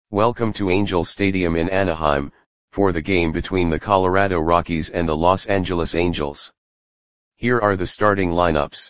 Welcome to Angel Stadium in Anaheim, for the game between the Colorado Rockies and the Los Angeles Angels. Here are the starting lineups.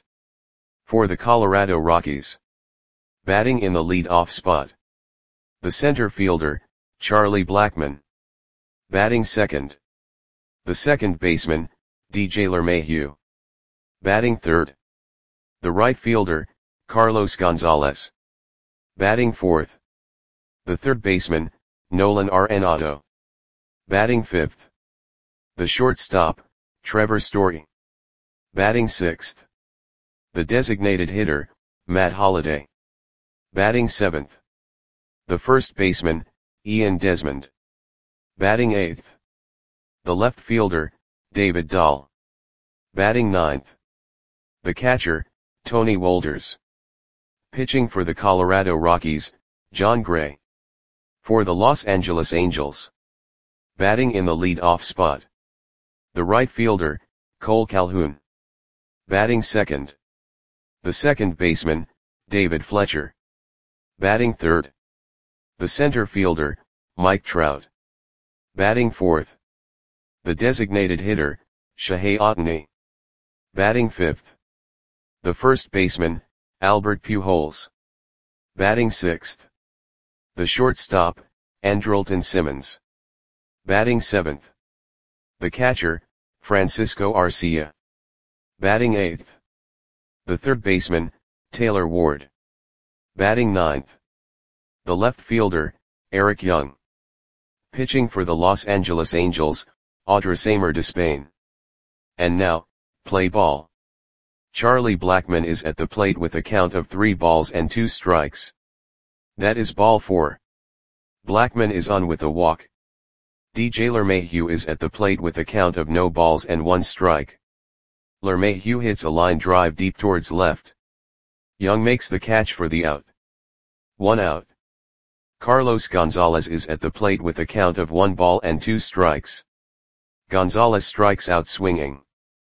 For the Colorado Rockies. Batting in the lead-off spot. The center fielder, Charlie Blackmon. Batting second. The second baseman, DJ LeMahieu. Batting third. The right fielder, Carlos Gonzalez. Batting fourth. The third baseman, Nolan Arenado. Batting fifth. The shortstop, Trevor Story. Batting sixth. The designated hitter, Matt Holliday. Batting seventh. The first baseman, Ian Desmond. Batting eighth. The left fielder, David Dahl. Batting ninth. The catcher, Tony Wolders. Pitching for the Colorado Rockies, Jon Gray. For the Los Angeles Angels. Batting in the lead-off spot. The right fielder, Cole Calhoun. Batting second. The second baseman, David Fletcher. Batting third. The center fielder, Mike Trout. Batting fourth. The designated hitter, Shohei Ohtani. Batting fifth. The first baseman, Albert Pujols. Batting sixth. The shortstop, Andrelton Simmons. Batting seventh. The catcher, Francisco Arcia. Batting eighth. The third baseman, Taylor Ward. Batting ninth. The left fielder, Eric Young. Pitching for the Los Angeles Angels, Audrisamer Despain. And now, play ball. Charlie Blackmon is at the plate with a count of 3 balls and 2 strikes. That is ball 4. Blackmon is on with a walk. DJ LeMahieu is at the plate with a count of no balls and 1 strike. LeMahieu hits a line drive deep towards left. Young makes the catch for the out. 1 out. Carlos Gonzalez is at the plate with a count of 1 ball and 2 strikes. Gonzalez strikes out swinging.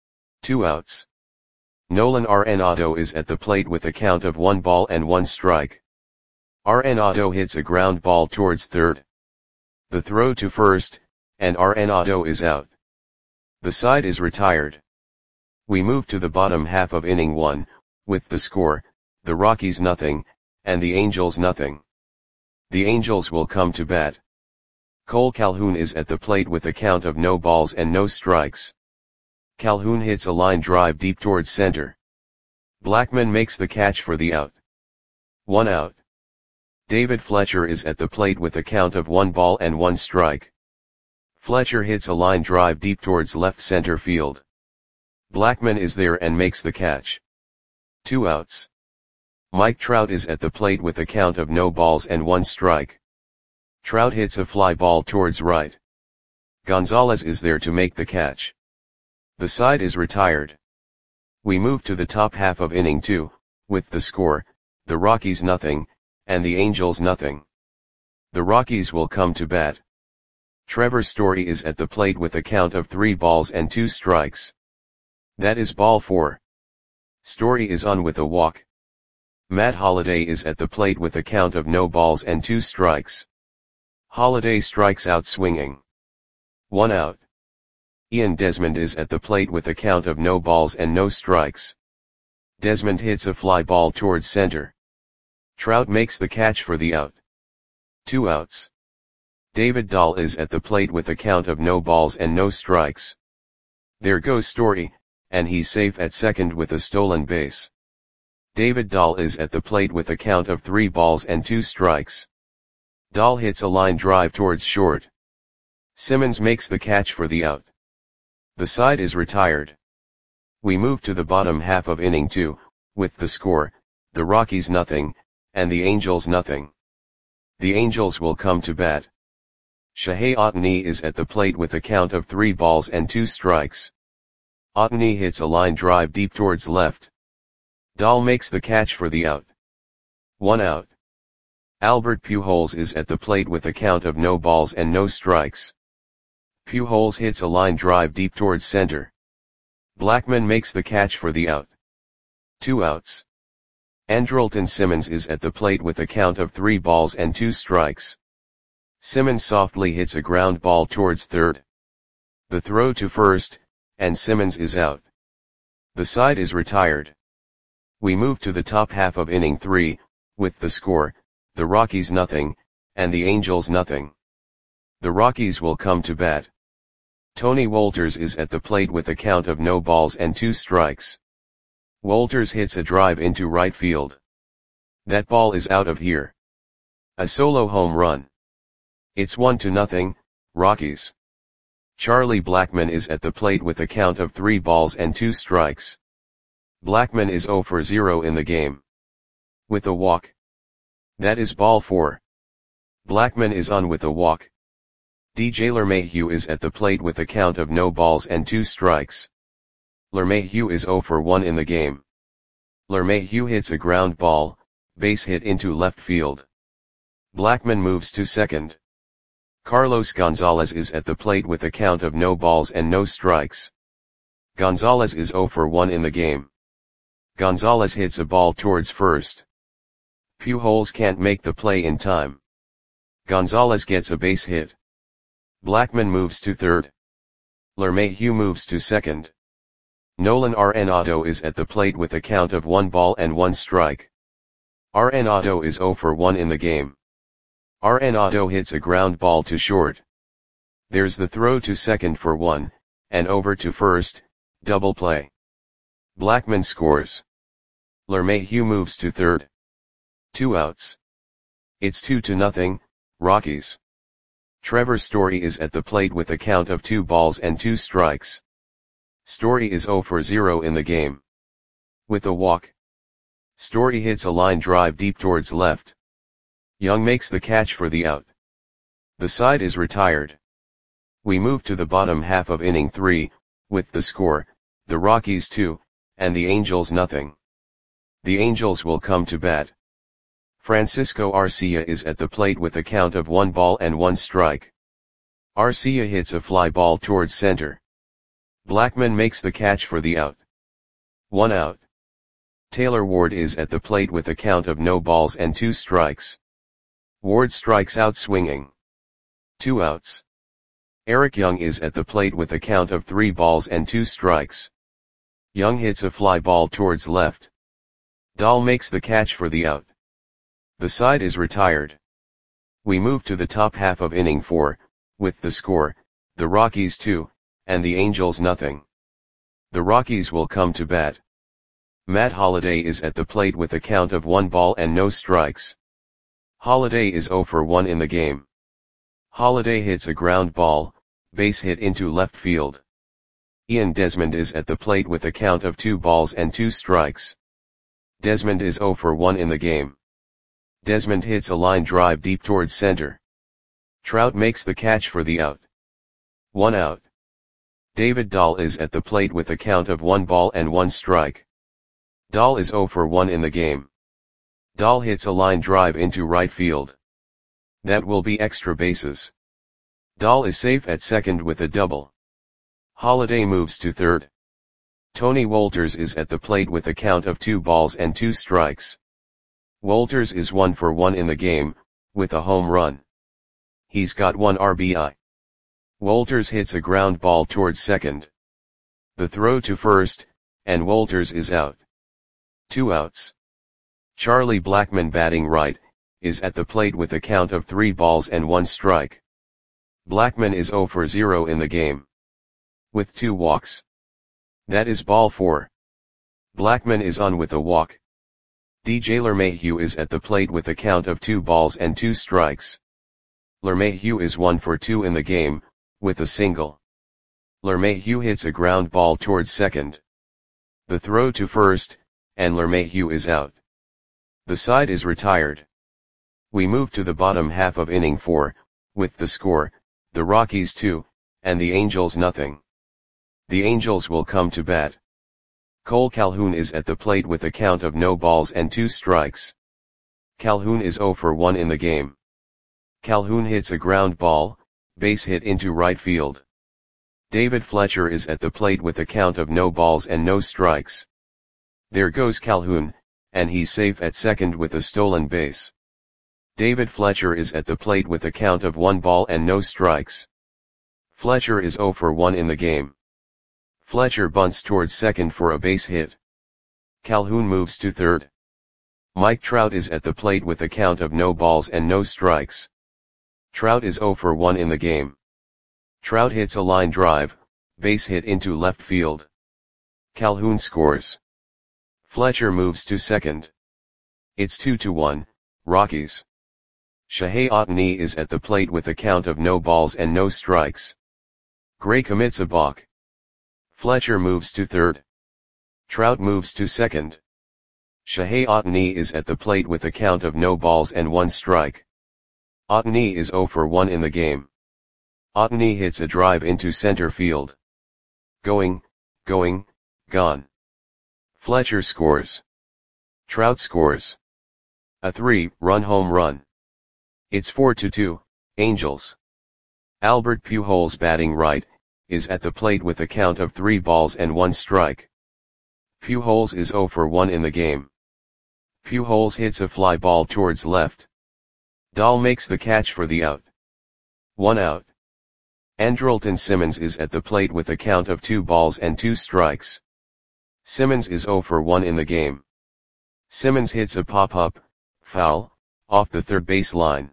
2 outs. Nolan Arenado is at the plate with a count of 1 ball and 1 strike. Arenado hits a ground ball towards third. The throw to first, and Arenado is out. The side is retired. We move to the bottom half of inning 1, with the score, the Rockies nothing, and the Angels nothing. The Angels will come to bat. Cole Calhoun is at the plate with a count of no balls and no strikes. Calhoun hits a line drive deep towards center. Blackmon makes the catch for the out. 1 out. David Fletcher is at the plate with a count of 1 ball and 1 strike. Fletcher hits a line drive deep towards left center field. Blackmon is there and makes the catch. 2 outs. Mike Trout is at the plate with a count of no balls and 1 strike. Trout hits a fly ball towards right. Gonzalez is there to make the catch. The side is retired. We move to the top half of inning 2, with the score, the Rockies nothing, and the Angels nothing. The Rockies will come to bat. Trevor Story is at the plate with a count of 3 balls and 2 strikes. That is ball 4. Story is on with a walk. Matt Holliday is at the plate with a count of no balls and 2 strikes. Holliday strikes out swinging. 1 out. Ian Desmond is at the plate with a count of no balls and no strikes. Desmond hits a fly ball towards center. Trout makes the catch for the out. 2 outs. David Dahl is at the plate with a count of no balls and no strikes. There goes Story, and he's safe at second with a stolen base. David Dahl is at the plate with a count of 3 balls and 2 strikes. Dahl hits a line drive towards short. Simmons makes the catch for the out. The side is retired. We move to the bottom half of inning 2, with the score, the Rockies nothing, and the Angels nothing. The Angels will come to bat. Shohei Ohtani is at the plate with a count of 3 balls and 2 strikes. Ohtani hits a line drive deep towards left. Dahl makes the catch for the out. 1 out. Albert Pujols is at the plate with a count of no balls and no strikes. Pujols hits a line drive deep towards center. Blackmon makes the catch for the out. 2 outs. Andrelton Simmons is at the plate with a count of 3 balls and 2 strikes. Simmons softly hits a ground ball towards third. The throw to first, and Simmons is out. The side is retired. We move to the top half of inning 3, with the score, the Rockies nothing, and the Angels nothing. The Rockies will come to bat. Tony Wolters is at the plate with a count of no balls and 2 strikes. Wolters hits a drive into right field. That ball is out of here. A solo home run. It's 1-0, Rockies. Charlie Blackmon is at the plate with a count of 3 balls and 2 strikes. Blackmon is 0 for 0 in the game. With a walk. That is ball 4. Blackmon is on with a walk. DJ LeMahieu is at the plate with a count of no balls and 2 strikes. LeMahieu is 0 for 1 in the game. LeMahieu hits a ground ball, base hit into left field. Blackmon moves to second. Carlos Gonzalez is at the plate with a count of no balls and no strikes. Gonzalez is 0 for 1 in the game. Gonzalez hits a ball towards first. Pujols can't make the play in time. Gonzalez gets a base hit. Blackmon moves to third. LeMahieu moves to second. Nolan Arenado is at the plate with a count of 1 ball and 1 strike. Arenado is 0 for 1 in the game. Arenado hits a ground ball to short. There's the throw to second for 1, and over to first, double play. Blackmon scores. LeMahieu moves to third. 2 outs. It's 2-0, Rockies. Trevor Story is at the plate with a count of 2 balls and 2 strikes. Story is 0 for 0 in the game. With a walk. Story hits a line drive deep towards left. Young makes the catch for the out. The side is retired. We move to the bottom half of inning 3, with the score, the Rockies 2, and the Angels nothing. The Angels will come to bat. Francisco Arcia is at the plate with a count of 1 ball and 1 strike. Arcia hits a fly ball towards center. Blackmon makes the catch for the out. 1 out. Taylor Ward is at the plate with a count of no balls and 2 strikes. Ward strikes out swinging. 2 outs. Eric Young is at the plate with a count of 3 balls and 2 strikes. Young hits a fly ball towards left. Dahl makes the catch for the out. The side is retired. We move to the top half of inning 4, with the score, the Rockies 2, and the Angels nothing. The Rockies will come to bat. Matt Holliday is at the plate with a count of 1 ball and no strikes. Holliday is 0 for 1 in the game. Holliday hits a ground ball, base hit into left field. Ian Desmond is at the plate with a count of 2 balls and 2 strikes. Desmond is 0 for 1 in the game. Desmond hits a line drive deep towards center. Trout makes the catch for the out. 1 out. David Dahl is at the plate with a count of 1 ball and 1 strike. Dahl is 0 for 1 in the game. Dahl hits a line drive into right field. That will be extra bases. Dahl is safe at second with a double. Holliday moves to third. Tony Wolters is at the plate with a count of 2 balls and 2 strikes. Wolters is 1 for 1 in the game, with a home run. He's got 1 RBI. Wolters hits a ground ball towards second. The throw to first, and Wolters is out. 2 outs. Charlie Blackmon, batting right, is at the plate with a count of 3 balls and 1 strike. Blackmon is 0 for 0 in the game. With 2 walks. That is ball 4. Blackmon is on with a walk. DJ LeMahieu is at the plate with a count of 2 balls and 2 strikes. LeMahieu is 1 for 2 in the game, with a single. LeMahieu hits a ground ball towards second. The throw to first, and LeMahieu is out. The side is retired. We move to the bottom half of inning 4, with the score, the Rockies 2, and the Angels nothing. The Angels will come to bat. Cole Calhoun is at the plate with a count of no balls and 2 strikes. Calhoun is 0 for 1 in the game. Calhoun hits a ground ball, base hit into right field. David Fletcher is at the plate with a count of no balls and no strikes. There goes Calhoun, and he's safe at second with a stolen base. David Fletcher is at the plate with a count of 1 ball and no strikes. Fletcher is 0 for 1 in the game. Fletcher bunts towards second for a base hit. Calhoun moves to third. Mike Trout is at the plate with a count of no balls and no strikes. Trout is 0 for 1 in the game. Trout hits a line drive, base hit into left field. Calhoun scores. Fletcher moves to second. It's 2-1, Rockies. Shohei Ohtani is at the plate with a count of no balls and no strikes. Gray commits a balk. Fletcher moves to third. Trout moves to second. Shohei Ohtani is at the plate with a count of no balls and 1 strike. Ohtani is 0 for 1 in the game. Ohtani hits a drive into center field. Going, gone. Fletcher scores. Trout scores. A 3-run home run. It's 4-2, Angels. Albert Pujols, batting right, is at the plate with a count of 3 balls and 1 strike. Pujols is 0 for 1 in the game. Pujols hits a fly ball towards left. Dahl makes the catch for the out. 1 out. Andrelton Simmons is at the plate with a count of 2 balls and 2 strikes. Simmons is 0 for 1 in the game. Simmons hits a pop-up, foul, off the third base line.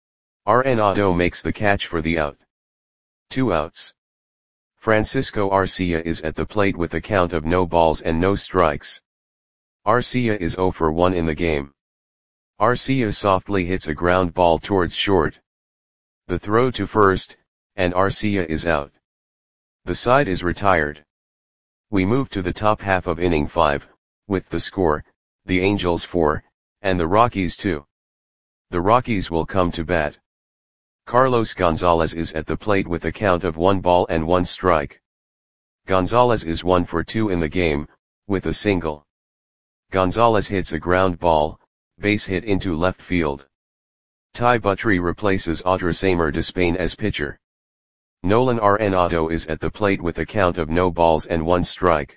Arenado makes the catch for the out. 2 outs. Francisco Arcia is at the plate with a count of no balls and no strikes. Arcia is 0 for 1 in the game. Arcia softly hits a ground ball towards short. The throw to first, and Arcia is out. The side is retired. We move to the top half of inning 5, with the score, the Angels 4, and the Rockies 2. The Rockies will come to bat. Carlos Gonzalez is at the plate with a count of 1 ball and 1 strike. Gonzalez is 1 for 2 in the game, with a single. Gonzalez hits a ground ball, base hit into left field. Ty Buttrey replaces Audrisamer Despain as pitcher. Nolan Arenado is at the plate with a count of no balls and 1 strike.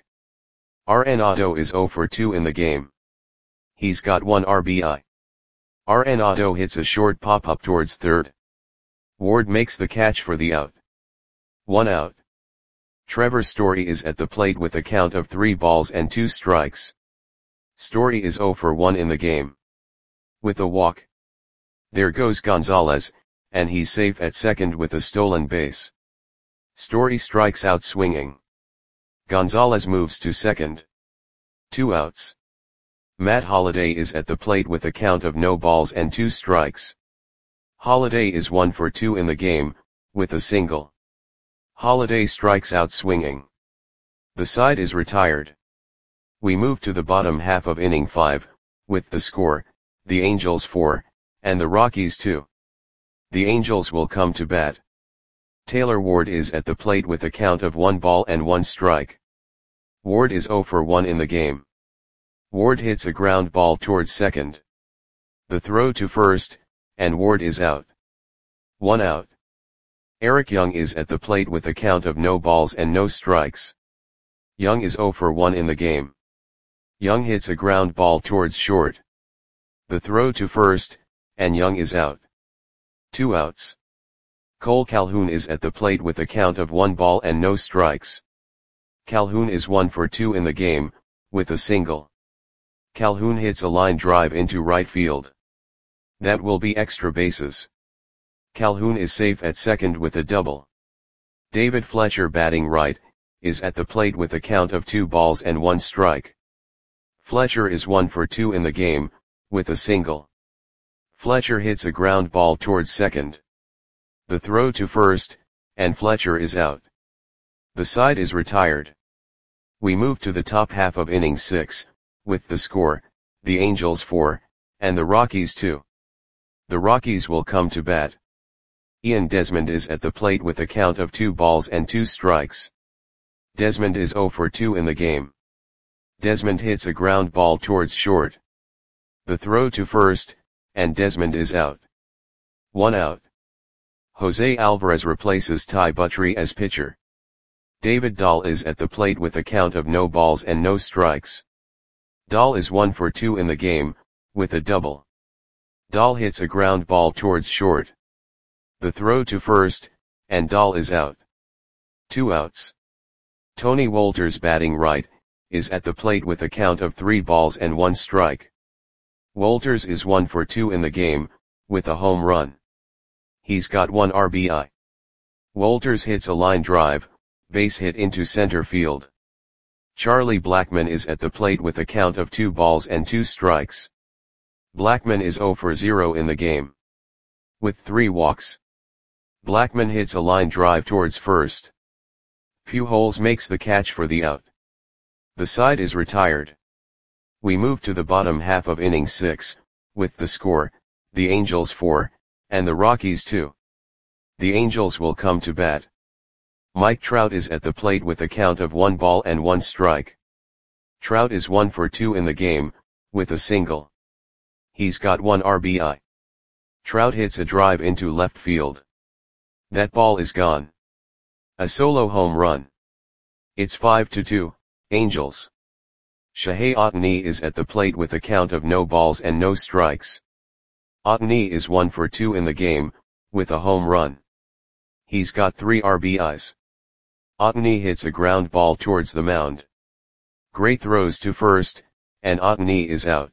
Arenado is 0 for 2 in the game. He's got 1 RBI. Arenado hits a short pop-up towards third. Ward makes the catch for the out. 1 out. Trevor Story is at the plate with a count of 3 balls and 2 strikes. Story is 0 for 1 in the game. With a walk. There goes Gonzalez, and he's safe at second with a stolen base. Story strikes out swinging. Gonzalez moves to second. 2 outs. Matt Holliday is at the plate with a count of no balls and 2 strikes. Holliday is 1 for 2 in the game, with a single. Holliday strikes out swinging. The side is retired. We move to the bottom half of inning 5, with the score, the Angels 4, and the Rockies 2. The Angels will come to bat. Taylor Ward is at the plate with a count of 1 ball and 1 strike. Ward is 0 for 1 in the game. Ward hits a ground ball towards second. The throw to first, and Ward is out. 1 out. Eric Young is at the plate with a count of no balls and no strikes. Young is 0 for 1 in the game. Young hits a ground ball towards short. The throw to first, and Young is out. 2 outs. Cole Calhoun is at the plate with a count of 1 ball and no strikes. Calhoun is 1 for 2 in the game, with a single. Calhoun hits a line drive into right field. That will be extra bases. Calhoun is safe at second with a double. David Fletcher, batting right, is at the plate with a count of 2 balls and 1 strike. Fletcher is 1 for 2 in the game, with a single. Fletcher hits a ground ball towards second. The throw to first, and Fletcher is out. The side is retired. We move to the top half of inning 6, with the score, the Angels 4, and the Rockies 2. The Rockies will come to bat. Ian Desmond is at the plate with a count of 2 balls and 2 strikes. Desmond is 0 for 2 in the game. Desmond hits a ground ball towards short. The throw to first, and Desmond is out. 1 out. Jose Alvarez replaces Ty Buttrey as pitcher. David Dahl is at the plate with a count of no balls and no strikes. Dahl is 1 for 2 in the game, with a double. Dahl hits a ground ball towards short. The throw to first, and Dahl is out. 2 outs. Tony Wolters batting right, is at the plate with a count of 3 balls and 1 strike. Wolters is 1 for 2 in the game, with a home run. He's got 1 RBI. Wolters hits a line drive, base hit into center field. Charlie Blackmon is at the plate with a count of 2 balls and 2 strikes. Blackmon is 0 for 0 in the game, with 3 walks. Blackmon hits a line drive towards first. Pujols makes the catch for the out. The side is retired. We move to the bottom half of inning 6, with the score, the Angels 4, and the Rockies 2. The Angels will come to bat. Mike Trout is at the plate with a count of 1 ball and 1 strike. Trout is 1 for 2 in the game, with a single. He's got 1 RBI. Trout hits a drive into left field. That ball is gone. A solo home run. It's 5-2, Angels. Shohei Ohtani is at the plate with a count of no balls and no strikes. Ohtani is 1 for 2 in the game, with a home run. He's got 3 RBIs. Ohtani hits a ground ball towards the mound. Gray throws to first, and Ohtani is out.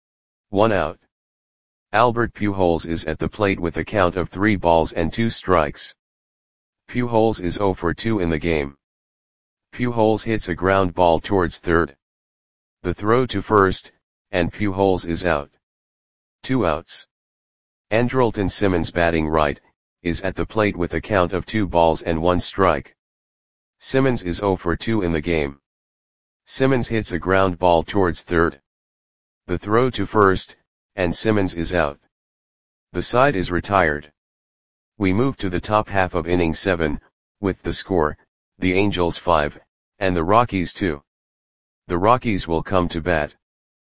1 out. Albert Pujols is at the plate with a count of 3 balls and 2 strikes. Pujols is 0 for 2 in the game. Pujols hits a ground ball towards third. The throw to first, and Pujols is out. 2 outs. Andrelton Simmons batting right, is at the plate with a count of 2 balls and 1 strike. Simmons is 0 for 2 in the game. Simmons hits a ground ball towards third. The throw to first, and Simmons is out. The side is retired. We move to the top half of inning 7, with the score, the Angels 5, and the Rockies 2. The Rockies will come to bat.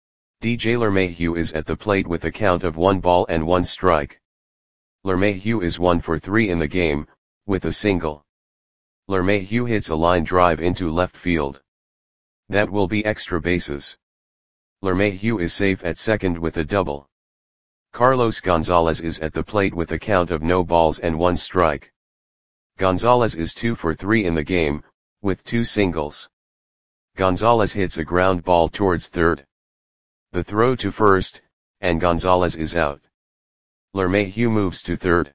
DJ LeMahieu is at the plate with a count of 1 ball and 1 strike. LeMahieu is 1 for 3 in the game, with a single. LeMahieu hits a line drive into left field. That will be extra bases. LeMahieu is safe at second with a double. Carlos Gonzalez is at the plate with a count of no balls and 1 strike. Gonzalez is 2 for 3 in the game, with 2 singles. Gonzalez hits a ground ball towards third. The throw to first, and Gonzalez is out. LeMahieu moves to third.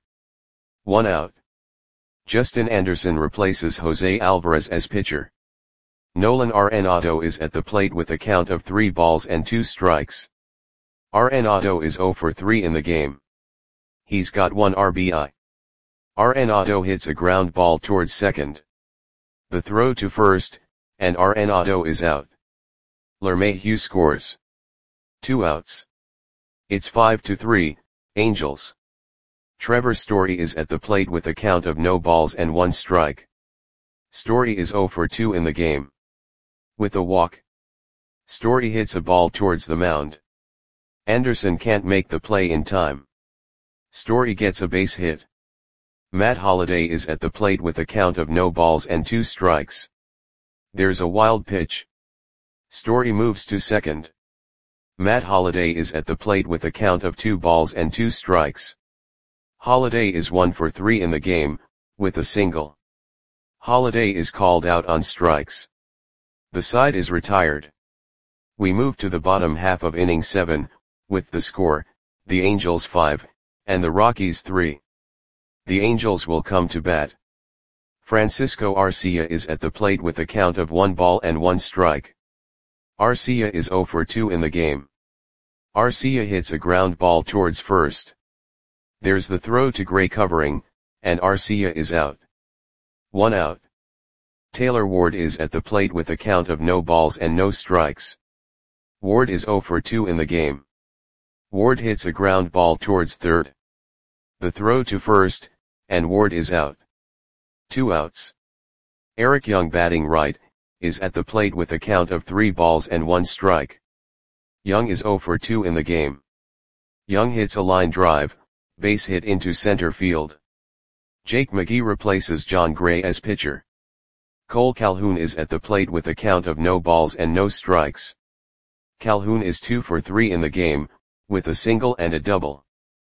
1 out. Justin Anderson replaces Jose Alvarez as pitcher. Nolan Arenado is at the plate with a count of 3 balls and 2 strikes. Arenado is 0 for 3 in the game. He's got 1 RBI. Arenado hits a ground ball towards second. The throw to first, and Arenado is out. LeMahieu scores. 2 outs. It's 5-3, Angels. Trevor Story is at the plate with a count of no balls and 1 strike. Story is 0 for 2 in the game. With a walk. Story hits a ball towards the mound. Anderson can't make the play in time. Story gets a base hit. Matt Holliday is at the plate with a count of no balls and 2 strikes. There's a wild pitch. Story moves to second. Matt Holliday is at the plate with a count of 2 balls and 2 strikes. Holliday is 1 for 3 in the game, with a single. Holliday is called out on strikes. The side is retired. We move to the bottom half of inning 7, with the score, the Angels 5, and the Rockies 3. The Angels will come to bat. Francisco Arcia is at the plate with a count of 1 ball and 1 strike. Arcia is 0 for 2 in the game. Arcia hits a ground ball towards first. There's the throw to Gray covering, and Arcia is out. 1 out. Taylor Ward is at the plate with a count of no balls and no strikes. Ward is 0 for 2 in the game. Ward hits a ground ball towards third. The throw to first, and Ward is out. 2 outs. Eric Young batting right, is at the plate with a count of 3 balls and 1 strike. Young is 0 for 2 in the game. Young hits a line drive, base hit into center field. Jake McGee replaces John Gray as pitcher. Cole Calhoun is at the plate with a count of no balls and no strikes. Calhoun is 2 for 3 in the game, with a single and a double.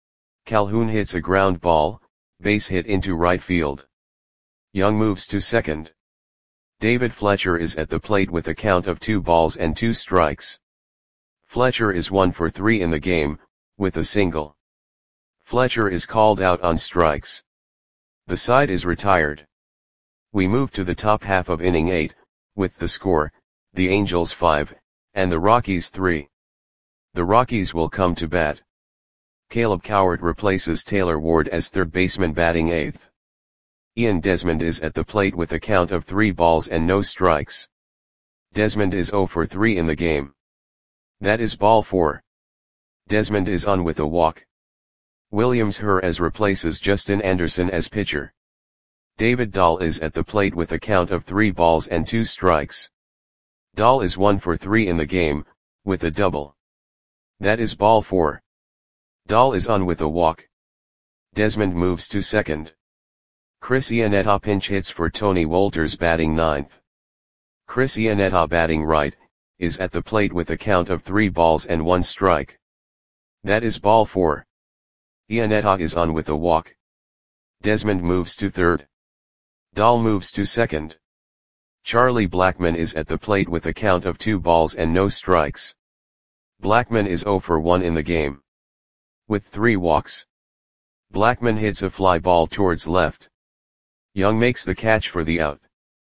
Calhoun hits a ground ball, base hit into right field. Young moves to second. David Fletcher is at the plate with a count of 2 balls and 2 strikes. Fletcher is 1 for 3 in the game, with a single. Fletcher is called out on strikes. The side is retired. We move to the top half of inning 8, with the score, the Angels 5, and the Rockies 3. The Rockies will come to bat. Caleb Cowart replaces Taylor Ward as third baseman batting 8th. Ian Desmond is at the plate with a count of 3 balls and no strikes. Desmond is 0 for 3 in the game. That is ball 4. Desmond is on with a walk. Williams Jerez replaces Justin Anderson as pitcher. David Dahl is at the plate with a count of 3 balls and 2 strikes. Dahl is 1 for 3 in the game, with a double. That is ball 4. Dahl is on with a walk. Desmond moves to second. Chris Iannetta pinch hits for Tony Wolters batting 9th. Chris Iannetta batting right, is at the plate with a count of 3 balls and 1 strike. That is ball 4. Iannetta is on with a walk. Desmond moves to third. Dahl moves to second. Charlie Blackmon is at the plate with a count of 2 balls and no strikes. Blackmon is 0 for 1 in the game. With 3 walks. Blackmon hits a fly ball towards left. Young makes the catch for the out.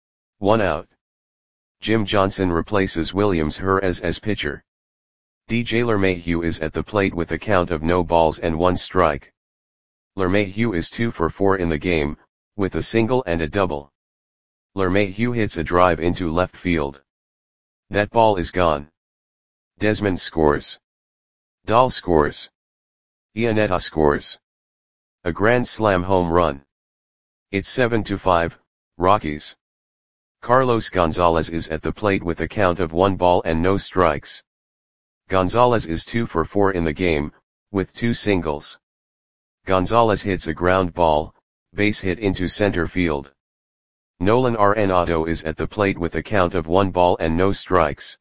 1 out. Jim Johnson replaces Williams Jerez as pitcher. DJ LeMahieu is at the plate with a count of no balls and 1 strike. LeMahieu is 2 for 4 in the game, with a single and a double. LeMahieu hits a drive into left field. That ball is gone. Desmond scores. Dahl scores. Iannetta scores. A grand slam home run. It's 7-5, Rockies. Carlos Gonzalez is at the plate with a count of 1 ball and no strikes. Gonzalez is 2 for 4 in the game, with 2 singles. Gonzalez hits a ground ball, base hit into center field. Nolan Arenado is at the plate with a count of 1 ball and no strikes.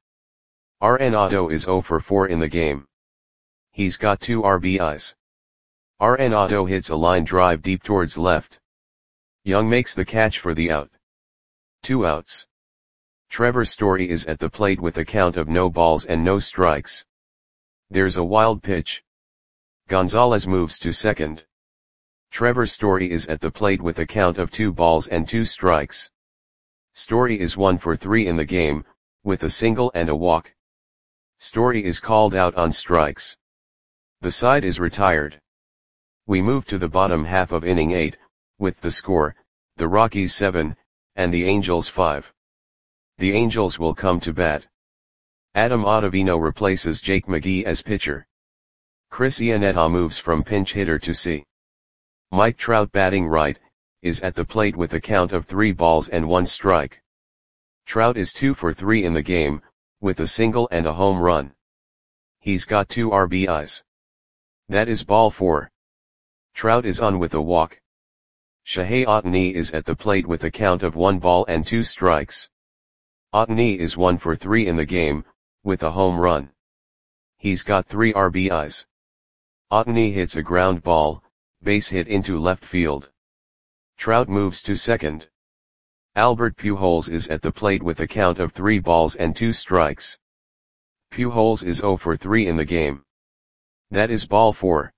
Arenado is 0 for 4 in the game. He's got 2 RBIs. Arenado hits a line drive deep towards left. Young makes the catch for the out. 2 outs. Trevor Story is at the plate with a count of no balls and no strikes. There's a wild pitch. Gonzalez moves to second. Trevor Story is at the plate with a count of 2 balls and 2 strikes. Story is 1 for 3 in the game, with a single and a walk. Story is called out on strikes. The side is retired. We move to the bottom half of inning 8, with the score, the Rockies 7, and the Angels 5. The Angels will come to bat. Adam Ottavino replaces Jake McGee as pitcher. Chris Iannetta moves from pinch hitter to C. Mike Trout batting right, is at the plate with a count of 3 balls and 1 strike. Trout is 2 for 3 in the game, with a single and a home run. He's got 2 RBIs. That is ball 4. Trout is on with a walk. Shohei Ohtani is at the plate with a count of 1 ball and 2 strikes. Ohtani is 1 for 3 in the game, with a home run. He's got 3 RBIs. Ohtani hits a ground ball, base hit into left field. Trout moves to second. Albert Pujols is at the plate with a count of 3 balls and 2 strikes. Pujols is 0 for 3 in the game. That is ball 4.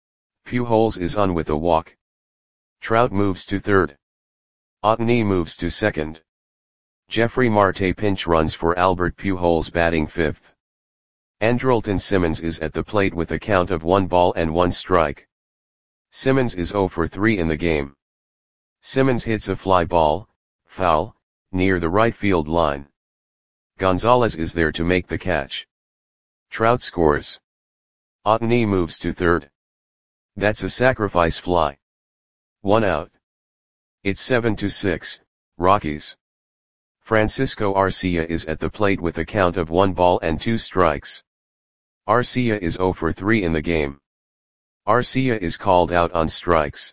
Pujols is on with a walk. Trout moves to third. Ohtani moves to second. Jeffrey Marte pinch runs for Albert Pujols batting 5th. Andrelton Simmons is at the plate with a count of 1 ball and 1 strike. Simmons is 0 for 3 in the game. Simmons hits a fly ball, foul, near the right field line. Gonzalez is there to make the catch. Trout scores. Ohtani moves to third. That's a sacrifice fly. 1 out. It's 7-6, Rockies. Francisco Arcia is at the plate with a count of 1 ball and 2 strikes. Arcia is 0 for 3 in the game. Arcia is called out on strikes.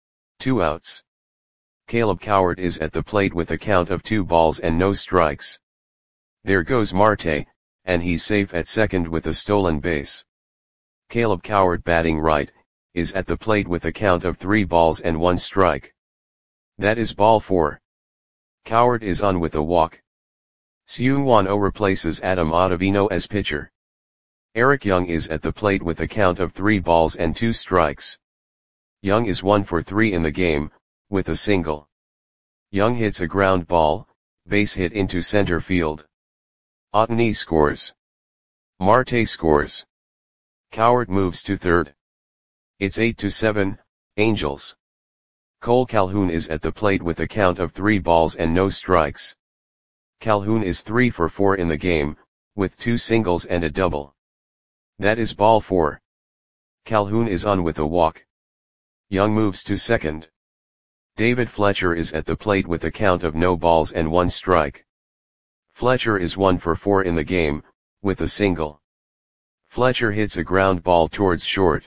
2 outs. Caleb Cowart is at the plate with a count of 2 balls and no strikes. There goes Marte, and he's safe at second with a stolen base. Caleb Cowart batting right, is at the plate with a count of 3 balls and 1 strike. That is ball 4. Coward is on with a walk. Seung-Won Oh replaces Adam Ottavino as pitcher. Eric Young is at the plate with a count of 3 balls and 2 strikes. Young is 1 for 3 in the game, with a single. Young hits a ground ball, base hit into center field. Otani scores. Marte scores. Coward moves to third. It's 8-7, Angels. Cole Calhoun is at the plate with a count of 3 balls and no strikes. Calhoun is 3 for 4 in the game, with 2 singles and a double. That is ball 4. Calhoun is on with a walk. Young moves to second. David Fletcher is at the plate with a count of no balls and 1 strike. Fletcher is 1 for 4 in the game, with a single. Fletcher hits a ground ball towards short.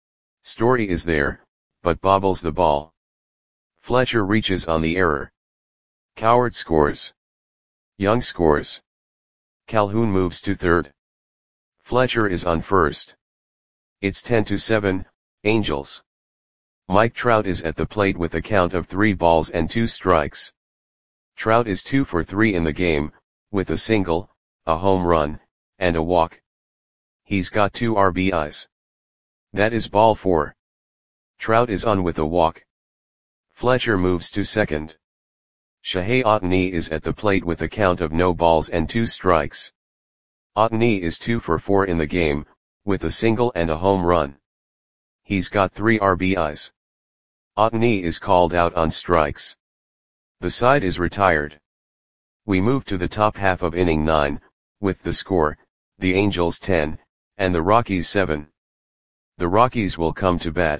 Story is there, but bobbles the ball. Fletcher reaches on the error. Coward scores. Young scores. Calhoun moves to third. Fletcher is on first. It's 10-7, Angels. Mike Trout is at the plate with a count of 3 balls and 2 strikes. Trout is 2 for 3 in the game, with a single, a home run, and a walk. He's got 2 RBIs. That is ball 4. Trout is on with a walk. Fletcher moves to second. Shohei Ohtani is at the plate with a count of no balls and 2 strikes. Ohtani is 2 for 4 in the game, with a single and a home run. He's got 3 RBIs. Ohtani is called out on strikes. The side is retired. We move to the top half of inning 9, with the score, the Angels 10, and the Rockies 7. The Rockies will come to bat.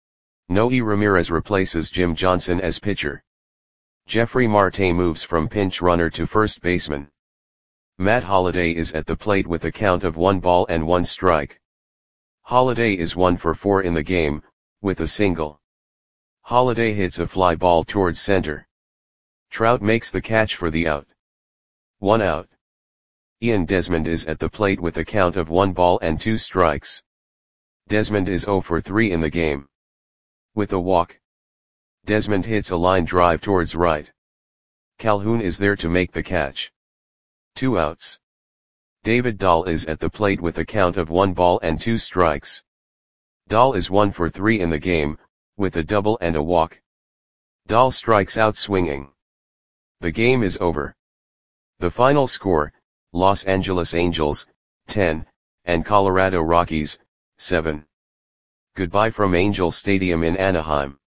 Noe Ramirez replaces Jim Johnson as pitcher. Jeffrey Marte moves from pinch runner to first baseman. Matt Holliday is at the plate with a count of 1 ball and 1 strike. Holliday is 1 for 4 in the game, with a single. Holliday hits a fly ball towards center. Trout makes the catch for the out. 1 out. Ian Desmond is at the plate with a count of 1 ball and 2 strikes. Desmond is 0 for 3 in the game. With a walk. Desmond hits a line drive towards right. Calhoun is there to make the catch. 2 outs. David Dahl is at the plate with a count of 1 ball and 2 strikes. Dahl is 1 for 3 in the game, with a double and a walk. Dahl strikes out swinging. The game is over. The final score, Los Angeles Angels, 10, and Colorado Rockies, 7. Goodbye from Angel Stadium in Anaheim.